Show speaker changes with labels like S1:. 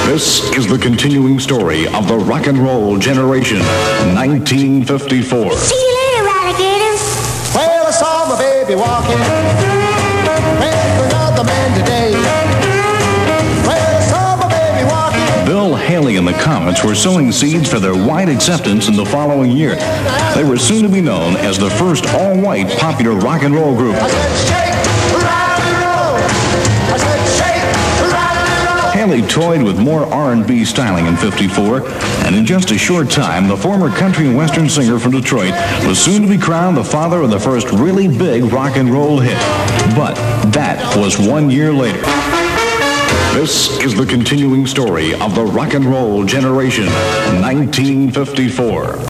S1: This is the continuing story of the rock and roll generation, 1954.
S2: See you later, alligators.
S3: Well, I saw my baby walking with another man today. Well, I saw my baby walking.
S1: Bill Haley and the Comets were sowing seeds for their wide acceptance in the following year. They were soon to be known as the first all-white popular rock and roll group.
S3: I said, shake, rock and roll. I said, shake, rock and roll.
S1: Haley toyed with more R&B styling in '54, and in just a short time, the former country and western singer from Detroit was soon to be crowned the father of the first really big rock and roll hit. But that was 1 year later. This is the continuing story of the rock and roll generation, 1954.